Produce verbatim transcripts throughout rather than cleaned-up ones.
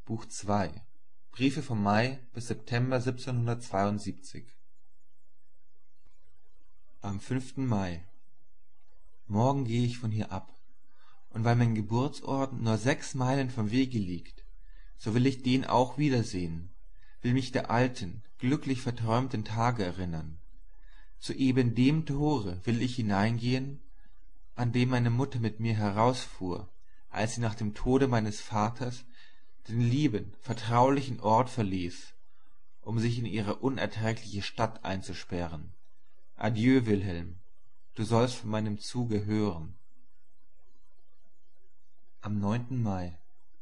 Buch zwei Briefe vom Mai bis September siebzehnhundertzweiundsiebzig. Am fünften Mai. Morgen gehe ich von hier ab, und weil mein Geburtsort nur sechs Meilen vom Wege liegt, so will ich den auch wiedersehen, will mich der alten, glücklich verträumten Tage erinnern. Zu eben dem Tore will ich hineingehen, an dem meine Mutter mit mir herausfuhr, als sie nach dem Tode meines Vaters den lieben, vertraulichen Ort verließ, um sich in ihre unerträgliche Stadt einzusperren. Adieu, Wilhelm, du sollst von meinem Zuge hören. Am neunten Mai.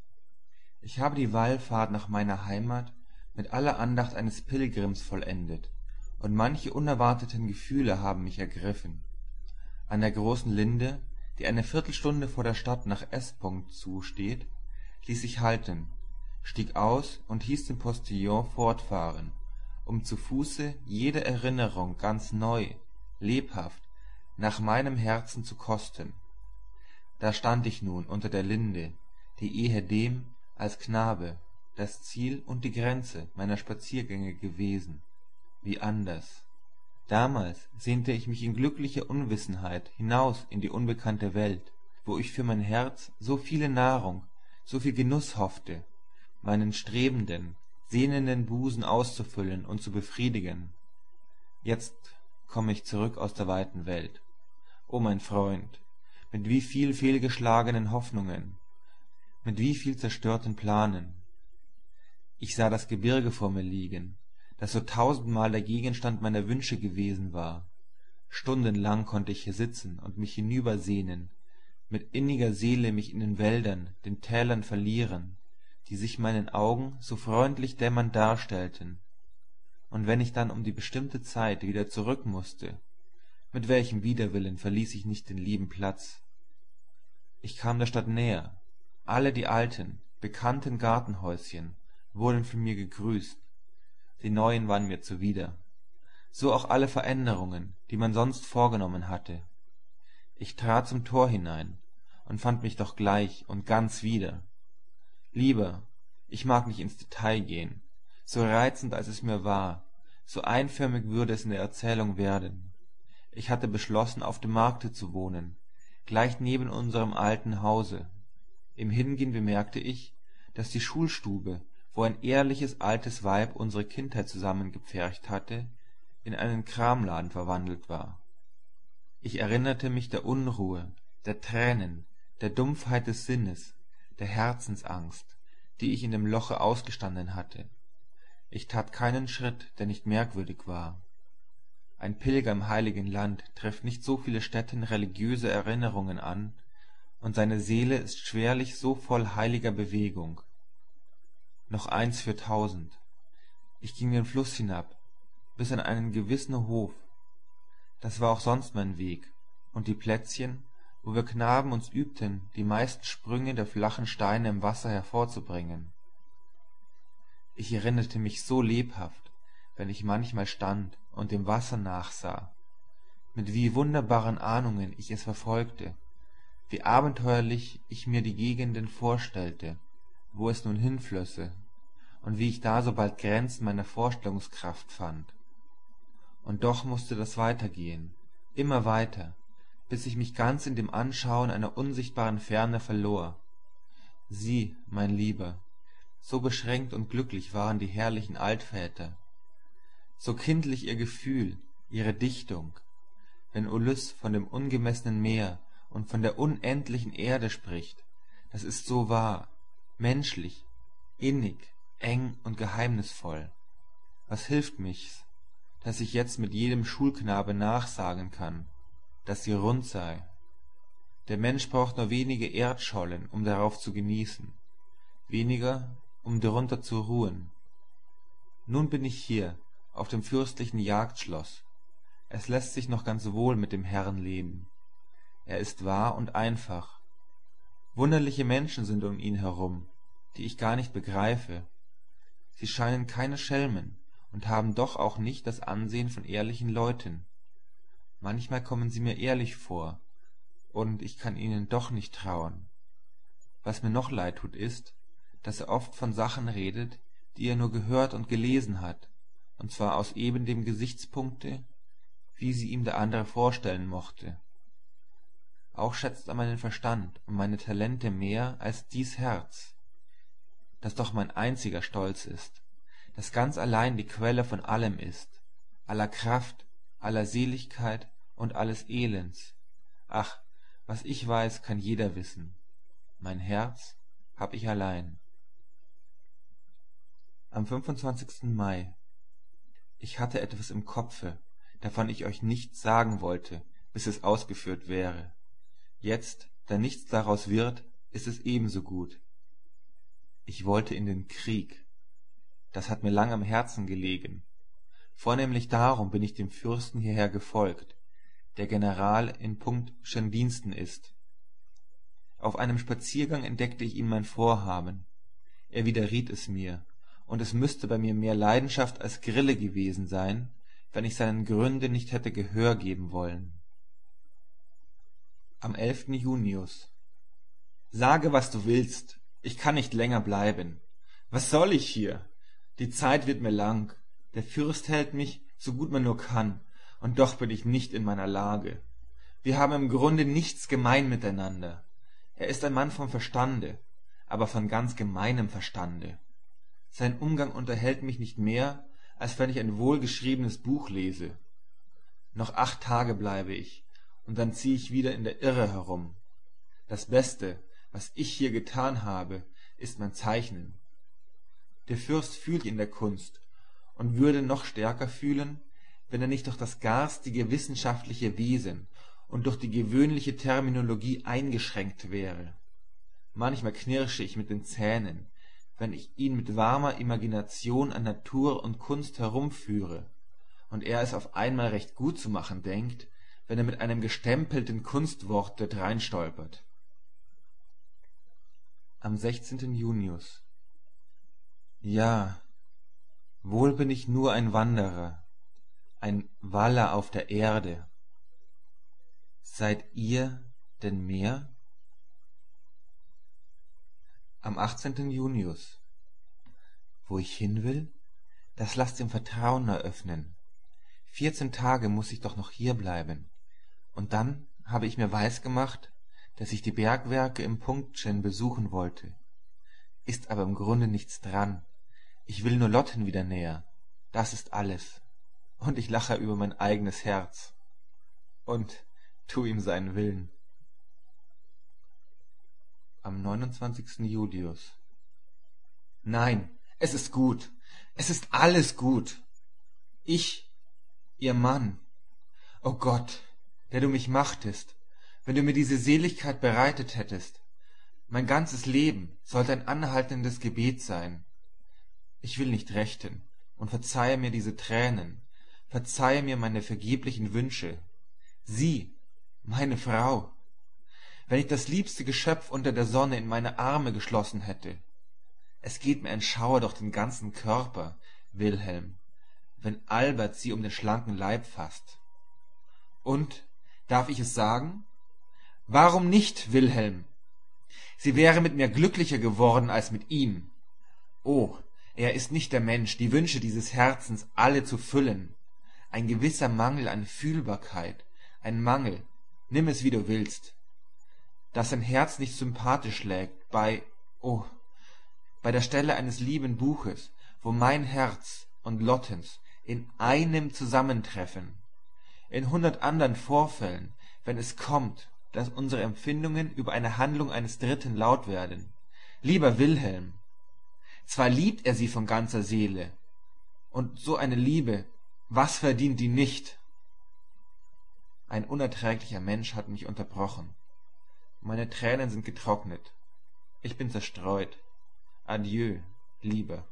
Ich habe die Wallfahrt nach meiner Heimat mit aller Andacht eines Pilgrims vollendet, und manche unerwarteten Gefühle haben mich ergriffen. An der großen Linde, die eine Viertelstunde vor der Stadt nach S. zusteht, ließ ich halten, stieg aus und hieß den Postillon fortfahren, um zu Fuße jede Erinnerung ganz neu, lebhaft, nach meinem Herzen zu kosten. Da stand ich nun unter der Linde, die ehedem als Knabe das Ziel und die Grenze meiner Spaziergänge gewesen. Wie anders. Damals sehnte ich mich in glücklicher Unwissenheit hinaus in die unbekannte Welt, wo ich für mein Herz so viele Nahrung, so viel Genuss hoffte, meinen strebenden, sehnenden Busen auszufüllen und zu befriedigen. Jetzt komme ich zurück aus der weiten Welt. O mein Freund, mit wie viel fehlgeschlagenen Hoffnungen, mit wie viel zerstörten Planen. Ich sah das Gebirge vor mir liegen, das so tausendmal der Gegenstand meiner Wünsche gewesen war. Stundenlang konnte ich hier sitzen und mich hinübersehnen, mit inniger Seele mich in den Wäldern, den Tälern verlieren, die sich meinen Augen so freundlich dämmernd darstellten. Und wenn ich dann um die bestimmte Zeit wieder zurück mußte, mit welchem Widerwillen verließ ich nicht den lieben Platz. Ich kam der Stadt näher, alle die alten, bekannten Gartenhäuschen wurden von mir gegrüßt, die neuen waren mir zuwider, so auch alle Veränderungen, die man sonst vorgenommen hatte. Ich trat zum Tor hinein und fand mich doch gleich und ganz wieder. Lieber, ich mag nicht ins Detail gehen, so reizend als es mir war, so einförmig würde es in der Erzählung werden. Ich hatte beschlossen, auf dem Markte zu wohnen, gleich neben unserem alten Hause. Im Hingehen bemerkte ich, dass die Schulstube, wo ein ehrliches altes Weib unsere Kindheit zusammengepfercht hatte, in einen Kramladen verwandelt war. Ich erinnerte mich der Unruhe, der Tränen, der Dumpfheit des Sinnes, der Herzensangst, die ich in dem Loche ausgestanden hatte. Ich tat keinen Schritt, der nicht merkwürdig war. Ein Pilger im heiligen Land trifft nicht so viele Stätten religiöser Erinnerungen an, und seine Seele ist schwerlich so voll heiliger Bewegung. Noch eins für tausend. Ich ging den Fluss hinab, bis an einen gewissen Hof. Das war auch sonst mein Weg, und die Plätzchen, wo wir Knaben uns übten, die meisten Sprünge der flachen Steine im Wasser hervorzubringen. Ich erinnerte mich so lebhaft, wenn ich manchmal stand und dem Wasser nachsah, mit wie wunderbaren Ahnungen ich es verfolgte, wie abenteuerlich ich mir die Gegenden vorstellte, wo es nun hinflösse, und wie ich da so bald Grenzen meiner Vorstellungskraft fand. Und doch mußte das weitergehen, immer weiter, bis ich mich ganz in dem Anschauen einer unsichtbaren Ferne verlor. Sie, mein Lieber, so beschränkt und glücklich waren die herrlichen Altväter, so kindlich ihr Gefühl, ihre Dichtung, wenn Ulyss von dem ungemessenen Meer und von der unendlichen Erde spricht, das ist so wahr, menschlich, innig, eng und geheimnisvoll. Was hilft mich's, dass ich jetzt mit jedem Schulknabe nachsagen kann, dass sie rund sei. Der Mensch braucht nur wenige Erdschollen, um darauf zu genießen, weniger, um darunter zu ruhen. Nun bin ich hier, auf dem fürstlichen Jagdschloss. Es lässt sich noch ganz wohl mit dem Herrn leben. Er ist wahr und einfach. Wunderliche Menschen sind um ihn herum, die ich gar nicht begreife. Sie scheinen keine Schelmen und haben doch auch nicht das Ansehen von ehrlichen Leuten. Manchmal kommen sie mir ehrlich vor, und ich kann ihnen doch nicht trauen. Was mir noch leid tut ist, dass er oft von Sachen redet, die er nur gehört und gelesen hat, und zwar aus eben dem Gesichtspunkte, wie sie ihm der andere vorstellen mochte. Auch schätzt er meinen Verstand und meine Talente mehr als dies Herz, das doch mein einziger Stolz ist, das ganz allein die Quelle von allem ist, aller Kraft, aller Seligkeit und alles Elends. Ach, was ich weiß, kann jeder wissen. Mein Herz hab ich allein. Am fünfundzwanzigsten Mai. Ich hatte etwas im Kopfe, davon ich euch nichts sagen wollte, bis es ausgeführt wäre. Jetzt, da nichts daraus wird, ist es ebenso gut. Ich wollte in den Krieg. Das hat mir lang am Herzen gelegen. Vornehmlich darum bin ich dem Fürsten hierher gefolgt, der General in Punktschen Diensten ist. Auf einem Spaziergang entdeckte ich ihm mein Vorhaben. Er widerriet es mir, und es müsste bei mir mehr Leidenschaft als Grille gewesen sein, wenn ich seinen Gründen nicht hätte Gehör geben wollen. Am elften Junius. Sage, was du willst, ich kann nicht länger bleiben. Was soll ich hier? Die Zeit wird mir lang, der Fürst hält mich, so gut man nur kann, und doch bin ich nicht in meiner Lage. Wir haben im Grunde nichts gemein miteinander. Er ist ein Mann vom Verstande, aber von ganz gemeinem Verstande. Sein Umgang unterhält mich nicht mehr, als wenn ich ein wohlgeschriebenes Buch lese. Noch acht Tage bleibe ich, und dann ziehe ich wieder in der Irre herum. Das Beste, was ich hier getan habe, ist mein Zeichnen. Der Fürst fühlt in der Kunst und würde noch stärker fühlen, wenn er nicht durch das garstige wissenschaftliche Wesen und durch die gewöhnliche Terminologie eingeschränkt wäre. Manchmal knirsche ich mit den Zähnen, wenn ich ihn mit warmer Imagination an Natur und Kunst herumführe, und er es auf einmal recht gut zu machen denkt, wenn er mit einem gestempelten Kunstworte dreinstolpert. Am sechzehnten Junius. Ja, wohl bin ich nur ein Wanderer, ein Waller auf der Erde. Seid ihr denn mehr? Am achtzehnten Junius. Wo ich hin will, das lasst im Vertrauen eröffnen. Vierzehn Tage muß ich doch noch hier bleiben. Und dann habe ich mir weisgemacht, dass ich die Bergwerke im Punktschen besuchen wollte. Ist aber im Grunde nichts dran. Ich will nur Lotten wieder näher. Das ist alles. Und ich lache über mein eigenes Herz. Und tu ihm seinen Willen. Am neunundzwanzigsten Julius. Nein, es ist gut. Es ist alles gut. Ich, ihr Mann. O Gott, der du mich machtest, wenn du mir diese Seligkeit bereitet hättest. Mein ganzes Leben sollte ein anhaltendes Gebet sein. Ich will nicht rechten und verzeihe mir diese Tränen, verzeihe mir meine vergeblichen Wünsche. Sie, meine Frau, wenn ich das liebste Geschöpf unter der Sonne in meine Arme geschlossen hätte. Es geht mir ein Schauer durch den ganzen Körper, Wilhelm, wenn Albert sie um den schlanken Leib fasst. Und, darf ich es sagen? Warum nicht, Wilhelm? Sie wäre mit mir glücklicher geworden als mit ihm. Oh, er ist nicht der Mensch, die Wünsche dieses Herzens alle zu füllen. Ein gewisser Mangel an Fühlbarkeit, ein Mangel, nimm es wie du willst, dass sein Herz nicht sympathisch schlägt bei, oh, bei der Stelle eines lieben Buches, wo mein Herz und Lottens in einem zusammentreffen. In hundert andern Vorfällen, wenn es kommt, dass unsere Empfindungen über eine Handlung eines Dritten laut werden. Lieber Wilhelm, zwar liebt er sie von ganzer Seele, und so eine Liebe, was verdient die nicht? Ein unerträglicher Mensch hat mich unterbrochen. Meine Tränen sind getrocknet. Ich bin zerstreut. Adieu, Liebe.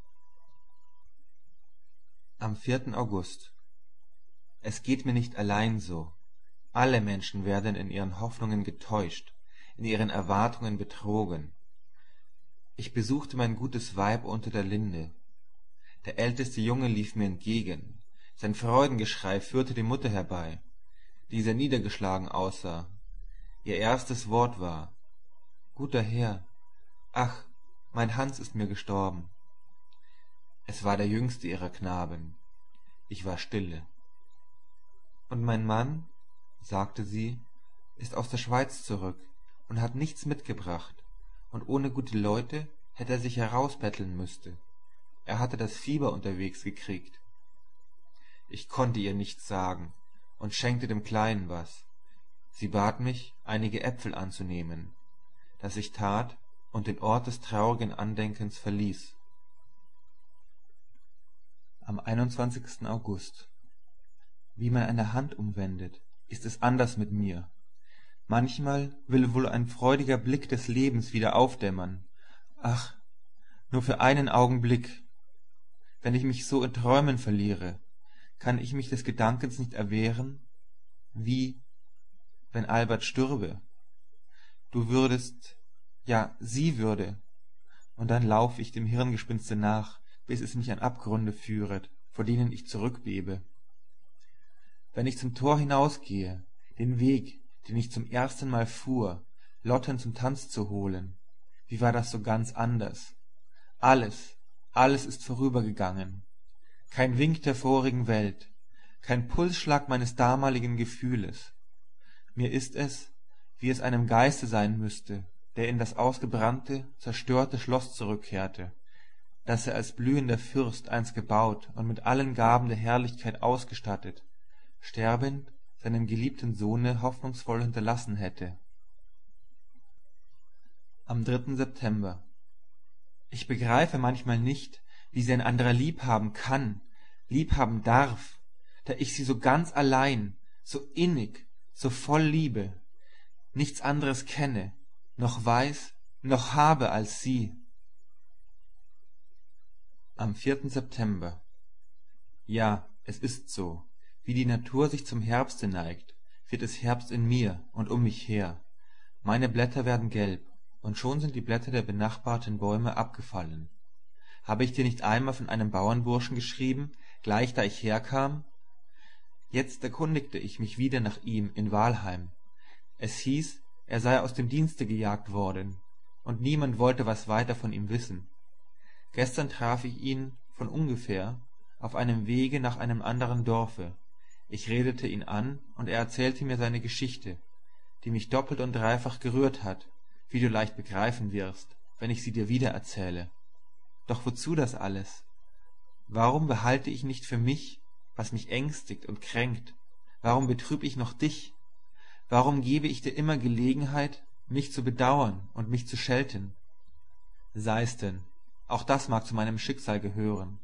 Am vierten August. Es geht mir nicht allein so. Alle Menschen werden in ihren Hoffnungen getäuscht, in ihren Erwartungen betrogen. Ich besuchte mein gutes Weib unter der Linde. Der älteste Junge lief mir entgegen. Sein Freudengeschrei führte die Mutter herbei, die sehr niedergeschlagen aussah. Ihr erstes Wort war: »Guter Herr, ach, mein Hans ist mir gestorben. Es war der jüngste ihrer Knaben. Ich war stille. Und mein Mann, sagte sie, ist aus der Schweiz zurück und hat nichts mitgebracht, und ohne gute Leute hätte er sich herausbetteln müsste. Er hatte das Fieber unterwegs gekriegt. Ich konnte ihr nichts sagen und schenkte dem Kleinen was. Sie bat mich, einige Äpfel anzunehmen, das ich tat und den Ort des traurigen Andenkens verließ. Am einundzwanzigsten August. Wie man eine Hand umwendet, ist es anders mit mir. Manchmal will wohl ein freudiger Blick des Lebens wieder aufdämmern. Ach, nur für einen Augenblick. Wenn ich mich so in Träumen verliere, kann ich mich des Gedankens nicht erwehren, wie, wenn Albert stürbe. Du würdest, ja, sie würde, und dann lauf ich dem Hirngespinste nach, bis es mich an Abgründe führet, vor denen ich zurückbebe. Wenn ich zum Tor hinausgehe, den Weg, den ich zum ersten Mal fuhr, Lotten zum Tanz zu holen, wie war das so ganz anders? Alles, alles ist vorübergegangen. Kein Wink der vorigen Welt, kein Pulsschlag meines damaligen Gefühles. Mir ist es, wie es einem Geiste sein müsste, der in das ausgebrannte, zerstörte Schloss zurückkehrte, das er als blühender Fürst einst gebaut und mit allen Gaben der Herrlichkeit ausgestattet, sterbend seinem geliebten Sohne hoffnungsvoll hinterlassen hätte. Am dritten September. Ich begreife manchmal nicht, wie sie ein anderer liebhaben kann, liebhaben darf, da ich sie so ganz allein, so innig, so voll liebe, nichts anderes kenne, noch weiß, noch habe als sie. Am vierten September. Ja, es ist so. Wie die Natur sich zum Herbste neigt, wird es Herbst in mir und um mich her. Meine Blätter werden gelb, und schon sind die Blätter der benachbarten Bäume abgefallen. Habe ich dir nicht einmal von einem Bauernburschen geschrieben, gleich da ich herkam? Jetzt erkundigte ich mich wieder nach ihm in Wahlheim. Es hieß, er sei aus dem Dienste gejagt worden, und niemand wollte was weiter von ihm wissen. Gestern traf ich ihn von ungefähr auf einem Wege nach einem anderen Dorfe. Ich redete ihn an, und er erzählte mir seine Geschichte, die mich doppelt und dreifach gerührt hat, wie du leicht begreifen wirst, wenn ich sie dir wieder erzähle. Doch wozu das alles? Warum behalte ich nicht für mich, was mich ängstigt und kränkt? Warum betrüb ich noch dich? Warum gebe ich dir immer Gelegenheit, mich zu bedauern und mich zu schelten? Sei's denn, auch das mag zu meinem Schicksal gehören.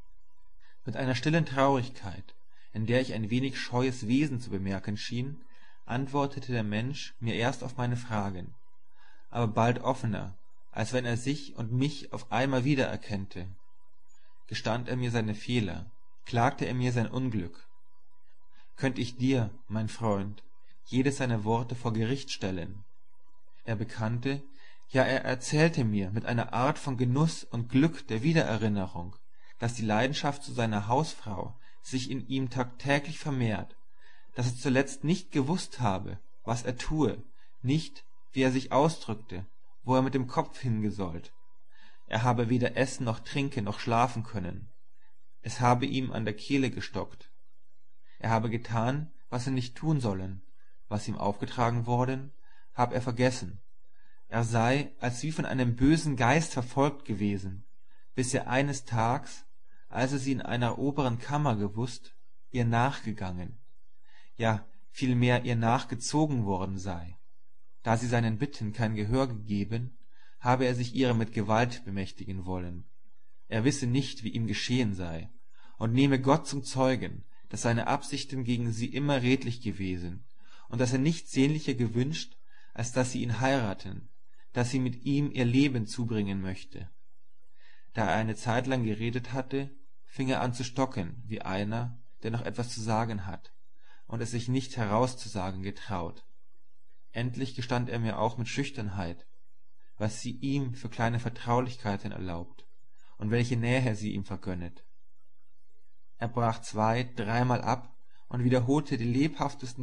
Mit einer stillen Traurigkeit, in der ich ein wenig scheues Wesen zu bemerken schien, antwortete der Mensch mir erst auf meine Fragen, aber bald offener, als wenn er sich und mich auf einmal wiedererkennte. Gestand er mir seine Fehler, klagte er mir sein Unglück. Könnt ich dir, mein Freund, jedes seiner Worte vor Gericht stellen? Er bekannte, ja er erzählte mir mit einer Art von Genuss und Glück der Wiedererinnerung, dass die Leidenschaft zu seiner Hausfrau sich in ihm tagtäglich vermehrt, dass er zuletzt nicht gewußt habe, was er tue, nicht, wie er sich ausdrückte, wo er mit dem Kopf hingesollt. Er habe weder essen noch trinken noch schlafen können. Es habe ihm an der Kehle gestockt. Er habe getan, was er nicht tun sollen, was ihm aufgetragen worden, hab er vergessen. Er sei als wie von einem bösen Geist verfolgt gewesen, bis er eines Tags, als er sie in einer oberen Kammer gewußt, ihr nachgegangen, ja vielmehr ihr nachgezogen worden sei. Da sie seinen Bitten kein Gehör gegeben, habe er sich ihrer mit Gewalt bemächtigen wollen. Er wisse nicht, wie ihm geschehen sei, und nehme Gott zum Zeugen, dass seine Absichten gegen sie immer redlich gewesen, und dass er nichts sehnlicher gewünscht, als dass sie ihn heiraten, dass sie mit ihm ihr Leben zubringen möchte. Da er eine Zeitlang geredet hatte, fing er an zu stocken, wie einer, der noch etwas zu sagen hat, und es sich nicht herauszusagen getraut. Endlich gestand er mir auch mit Schüchternheit, was sie ihm für kleine Vertraulichkeiten erlaubt und welche Nähe sie ihm vergönnet. Er brach zwei, dreimal ab und wiederholte die lebhaftesten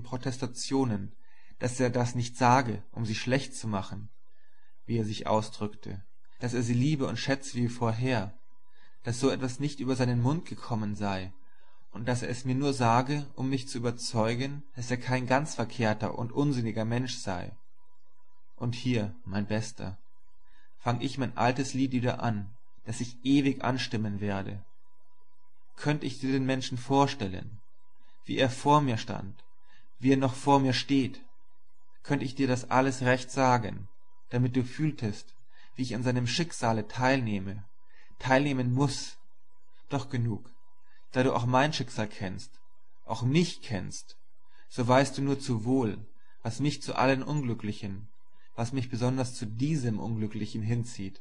Protestationen, dass er das nicht sage, um sie schlecht zu machen, wie er sich ausdrückte, dass er sie liebe und schätze wie vorher, dass so etwas nicht über seinen Mund gekommen sei und dass er es mir nur sage, um mich zu überzeugen, dass er kein ganz verkehrter und unsinniger Mensch sei. Und hier, mein Bester, fang ich mein altes Lied wieder an, das ich ewig anstimmen werde. Könnt ich dir den Menschen vorstellen, wie er vor mir stand, wie er noch vor mir steht, könnt ich dir das alles recht sagen, damit du fühltest, wie ich an seinem Schicksale teilnehme, teilnehmen muß. Doch genug, da du auch mein Schicksal kennst, auch mich kennst, so weißt du nur zu wohl, was mich zu allen Unglücklichen, was mich besonders zu diesem Unglücklichen hinzieht.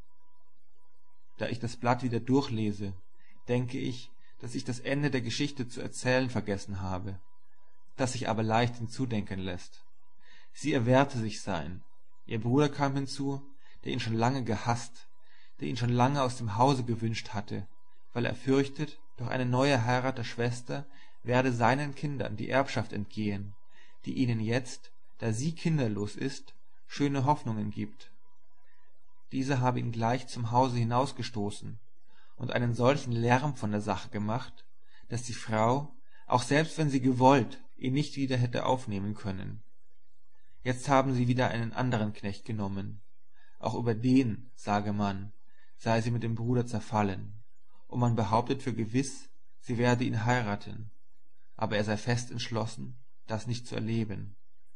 Da ich das Blatt wieder durchlese, denke ich, dass ich das Ende der Geschichte zu erzählen vergessen habe, das sich aber leicht hinzudenken lässt. Sie erwehrte sich sein, ihr Bruder kam hinzu, der ihn schon lange gehasst, der ihn schon lange aus dem Hause gewünscht hatte, weil er fürchtet, durch eine neue Heirat der Schwester werde seinen Kindern die Erbschaft entgehen, die ihnen jetzt, da sie kinderlos ist, schöne Hoffnungen gibt. Diese habe ihn gleich zum Hause hinausgestoßen und einen solchen Lärm von der Sache gemacht, dass die Frau, auch selbst wenn sie gewollt, ihn nicht wieder hätte aufnehmen können. Jetzt haben sie wieder einen anderen Knecht genommen. Auch über den, sage man, sei sie mit dem Bruder zerfallen, und man behauptet für gewiss, sie werde ihn heiraten, aber er sei fest entschlossen, das nicht zu erleben.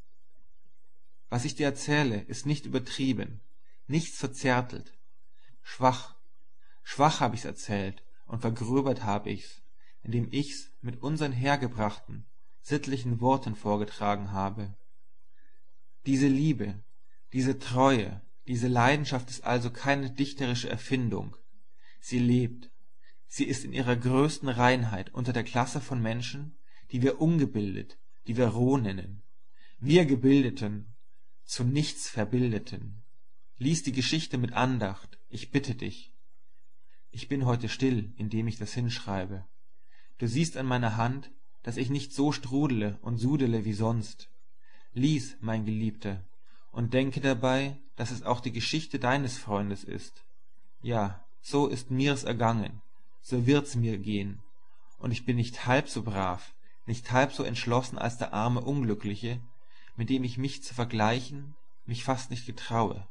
Was ich dir erzähle, ist nicht übertrieben, nichts verzärtelt. Schwach, schwach hab ich's erzählt und vergröbert hab ich's, indem ich's mit unseren hergebrachten, sittlichen Worten vorgetragen habe. Diese Liebe, diese Treue, diese Leidenschaft ist also keine dichterische Erfindung. Sie lebt. Sie ist in ihrer größten Reinheit unter der Klasse von Menschen, die wir ungebildet, die wir roh nennen. Wir Gebildeten, zu nichts Verbildeten. Lies die Geschichte mit Andacht, ich bitte dich. Ich bin heute still, indem ich das hinschreibe. Du siehst an meiner Hand, dass ich nicht so strudele und sudele wie sonst. Lies, mein Geliebter, und denke dabei, dass es auch die Geschichte deines Freundes ist. Ja, so ist mir's ergangen, so wird's mir gehen, und ich bin nicht halb so brav, nicht halb so entschlossen als der arme Unglückliche, mit dem ich mich zu vergleichen, mich fast nicht getraue.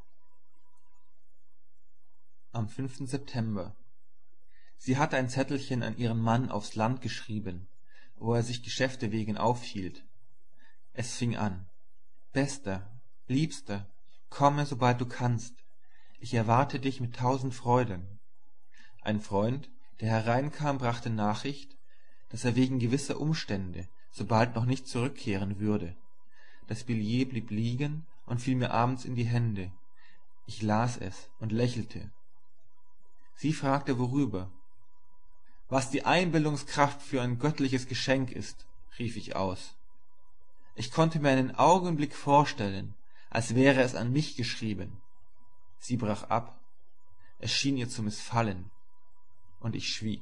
Am fünften September. Sie hatte ein Zettelchen an ihren Mann aufs Land geschrieben, wo er sich Geschäfte wegen aufhielt. Es fing an: Bester, Liebster, komme, sobald du kannst. Ich erwarte dich mit tausend Freuden. Ein Freund, der hereinkam, brachte Nachricht, dass er wegen gewisser Umstände sobald noch nicht zurückkehren würde. Das Billet blieb liegen und fiel mir abends in die Hände. Ich las es und lächelte. Sie fragte, worüber. Was die Einbildungskraft für ein göttliches Geschenk ist, rief ich aus. Ich konnte mir einen Augenblick vorstellen, als wäre es an mich geschrieben. Sie brach ab. Es schien ihr zu missfallen. Und ich schwieg.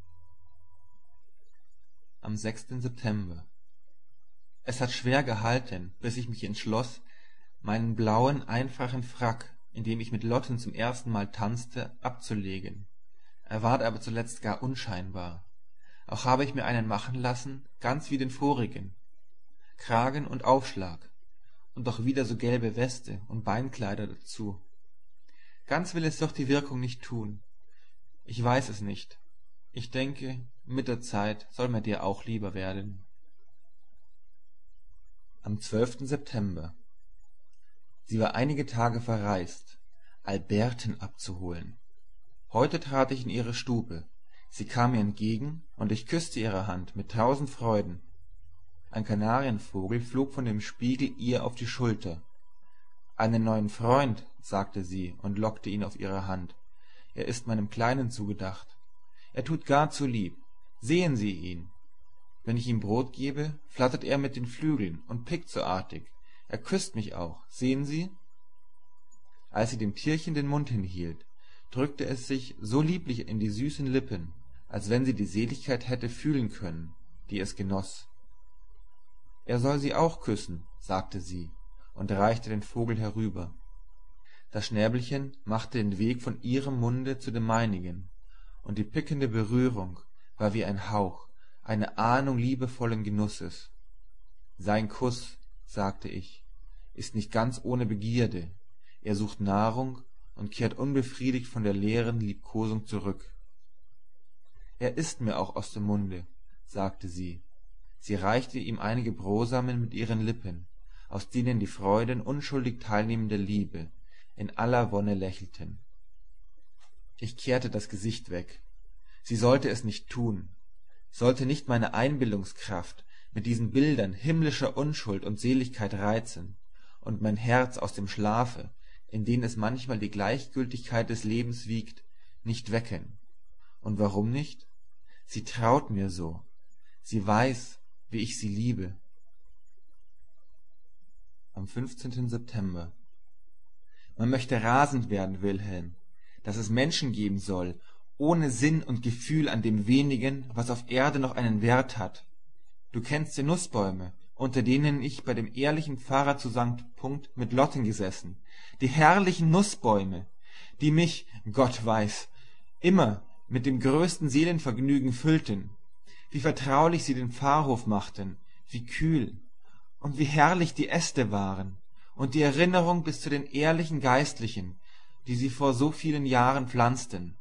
Am sechsten September. Es hat schwer gehalten, bis ich mich entschloss, meinen blauen, einfachen Frack, in dem ich mit Lotten zum ersten Mal tanzte, abzulegen. Er ward aber zuletzt gar unscheinbar. Auch habe ich mir einen machen lassen, ganz wie den vorigen. Kragen und Aufschlag, und doch wieder so gelbe Weste und Beinkleider dazu. Ganz will es doch die Wirkung nicht tun. Ich weiß es nicht. Ich denke, mit der Zeit soll mir dir auch lieber werden. Am zwölften September. Sie war einige Tage verreist, Alberten abzuholen. Heute trat ich in ihre Stube. Sie kam mir entgegen, und ich küßte ihre Hand mit tausend Freuden. Ein Kanarienvogel flog von dem Spiegel ihr auf die Schulter. Einen neuen Freund, sagte sie und lockte ihn auf ihre Hand. Er ist meinem Kleinen zugedacht. Er tut gar zu lieb. Sehen Sie ihn. Wenn ich ihm Brot gebe, flattert er mit den Flügeln und pickt so artig. Er küsst mich auch. Sehen Sie? Als sie dem Tierchen den Mund hinhielt, drückte es sich so lieblich in die süßen Lippen, als wenn sie die Seligkeit hätte fühlen können, die es genoss. Er soll sie auch küssen, sagte sie und reichte den Vogel herüber. Das Schnäbelchen machte den Weg von ihrem Munde zu dem meinigen, und die pickende Berührung war wie ein Hauch, eine Ahnung liebevollen Genusses. Sein Kuß, sagte ich, ist nicht ganz ohne Begierde, er sucht Nahrung und kehrt unbefriedigt von der leeren Liebkosung zurück. Er ist mir auch aus dem Munde, sagte sie. Sie reichte ihm einige Brosamen mit ihren Lippen, aus denen die Freuden unschuldig teilnehmender Liebe in aller Wonne lächelten. Ich kehrte das Gesicht weg. Sie sollte es nicht tun, sollte nicht meine Einbildungskraft mit diesen Bildern himmlischer Unschuld und Seligkeit reizen und mein Herz aus dem Schlafe, in den es manchmal die Gleichgültigkeit des Lebens wiegt, nicht wecken. Und warum nicht? Sie traut mir so. Sie weiß, wie ich sie liebe. Am fünfzehnten September. Man möchte rasend werden, Wilhelm, dass es Menschen geben soll, ohne Sinn und Gefühl an dem wenigen, was auf Erde noch einen Wert hat. Du kennst die Nußbäume, unter denen ich bei dem ehrlichen Pfarrer zu Sankt Punkt mit Lotten gesessen. Die herrlichen Nußbäume, die mich, Gott weiß, immer mit dem größten Seelenvergnügen füllten. Wie vertraulich sie den Pfarrhof machten, wie kühl und wie herrlich die Äste waren und die Erinnerung bis zu den ehrlichen Geistlichen, die sie vor so vielen Jahren pflanzten.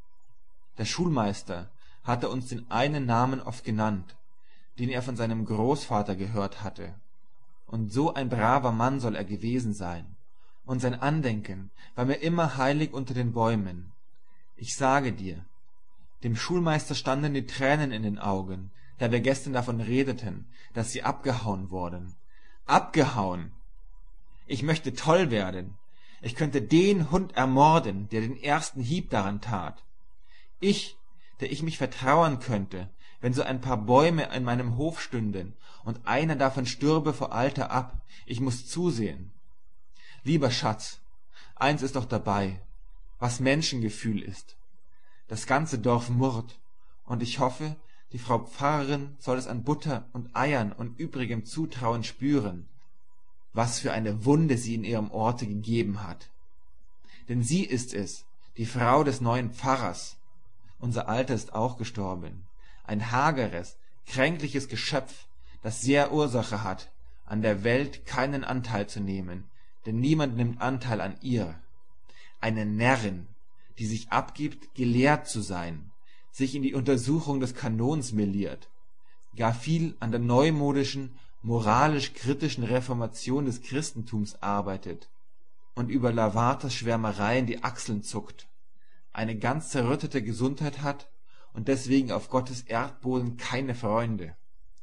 Der Schulmeister hatte uns den einen Namen oft genannt, den er von seinem Großvater gehört hatte. Und so ein braver Mann soll er gewesen sein. Und sein Andenken war mir immer heilig unter den Bäumen. Ich sage dir, dem Schulmeister standen die Tränen in den Augen, da wir gestern davon redeten, dass sie abgehauen wurden. Abgehauen! Ich möchte toll werden. Ich könnte den Hund ermorden, der den ersten Hieb daran tat. Ich, der ich mich vertrauern könnte, wenn so ein paar Bäume in meinem Hof stünden und einer davon stürbe vor Alter ab. Ich muß zusehen. Lieber Schatz, eins ist doch dabei, was Menschengefühl ist. Das ganze Dorf murrt, und ich hoffe, die Frau Pfarrerin soll es an Butter und Eiern und übrigem Zutrauen spüren, was für eine Wunde sie in ihrem Orte gegeben hat. Denn sie ist es, die Frau des neuen Pfarrers. Unser Alter ist auch gestorben. Ein hageres, kränkliches Geschöpf, das sehr Ursache hat, an der Welt keinen Anteil zu nehmen, denn niemand nimmt Anteil an ihr. Eine Närrin, die sich abgibt, gelehrt zu sein, sich in die Untersuchung des Kanons meliert, gar viel an der neumodischen, moralisch-kritischen Reformation des Christentums arbeitet und über Lavaters Schwärmereien die Achseln zuckt, eine ganz zerrüttete Gesundheit hat und deswegen auf Gottes Erdboden keine Freunde.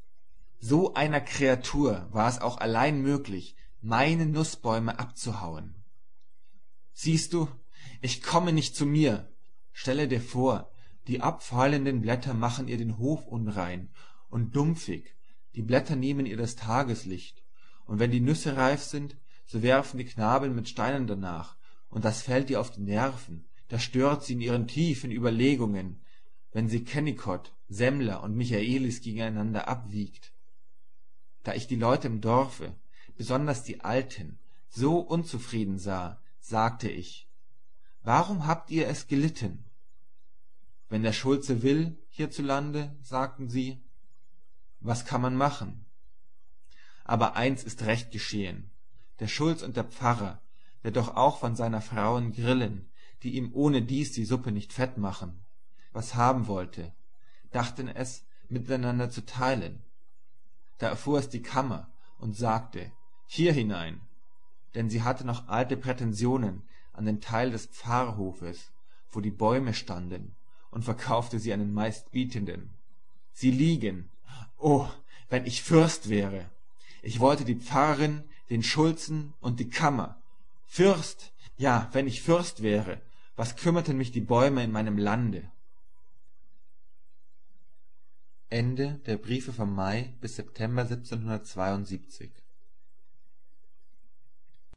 So einer Kreatur war es auch allein möglich, meine Nußbäume abzuhauen. Siehst du, ich komme nicht zu mir. Stelle dir vor, die abfallenden Blätter machen ihr den Hof unrein und dumpfig, die Blätter nehmen ihr das Tageslicht, und wenn die Nüsse reif sind, so werfen die Knaben mit Steinen danach, und das fällt ihr auf die Nerven, das stört sie in ihren tiefen Überlegungen, wenn sie Kennicott, Semmler und Michaelis gegeneinander abwiegt. Da ich die Leute im Dorfe, besonders die Alten, so unzufrieden sah, sagte ich, warum habt ihr es gelitten? Wenn der Schulze will, hierzulande, sagten sie, was kann man machen? Aber eins ist recht geschehen. Der Schulz und der Pfarrer, der doch auch von seiner Frauen Grillen, die ihm ohne dies die Suppe nicht fett machen, was haben wollte, dachten es miteinander zu teilen. Da erfuhr es die Kammer und sagte, hier hinein, denn sie hatte noch alte Prätensionen an den Teil des Pfarrhofes, wo die Bäume standen, und verkaufte sie einen Meistbietenden. Sie liegen. Oh, wenn ich Fürst wäre! Ich wollte die Pfarrerin, den Schulzen und die Kammer. Fürst! Ja, wenn ich Fürst wäre, was kümmerten mich die Bäume in meinem Lande? Ende der Briefe vom Mai bis September siebzehnhundertzweiundsiebzig.